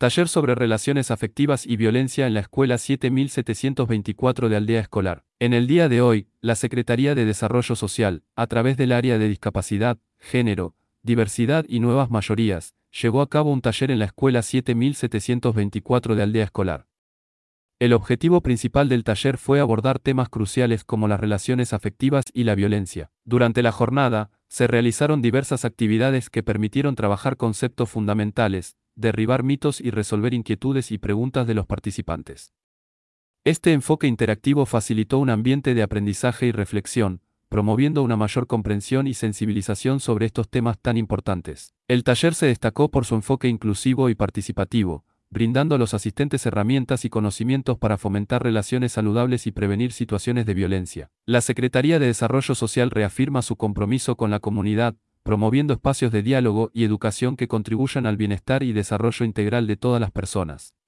Taller sobre relaciones afectivas y violencia en la Escuela 7724 de Aldea Escolar. En el día de hoy, la Secretaría de Desarrollo Social, a través del área de discapacidad, género, diversidad y nuevas mayorías, llevó a cabo un taller en la Escuela 7724 de Aldea Escolar. El objetivo principal del taller fue abordar temas cruciales como las relaciones afectivas y la violencia. Durante la jornada, se realizaron diversas actividades que permitieron trabajar conceptos fundamentales, derribar mitos y resolver inquietudes y preguntas de los participantes. Este enfoque interactivo facilitó un ambiente de aprendizaje y reflexión, promoviendo una mayor comprensión y sensibilización sobre estos temas tan importantes. El taller se destacó por su enfoque inclusivo y participativo, brindando a los asistentes herramientas y conocimientos para fomentar relaciones saludables y prevenir situaciones de violencia. La Secretaría de Desarrollo Social reafirma su compromiso con la comunidad, promoviendo espacios de diálogo y educación que contribuyan al bienestar y desarrollo integral de todas las personas.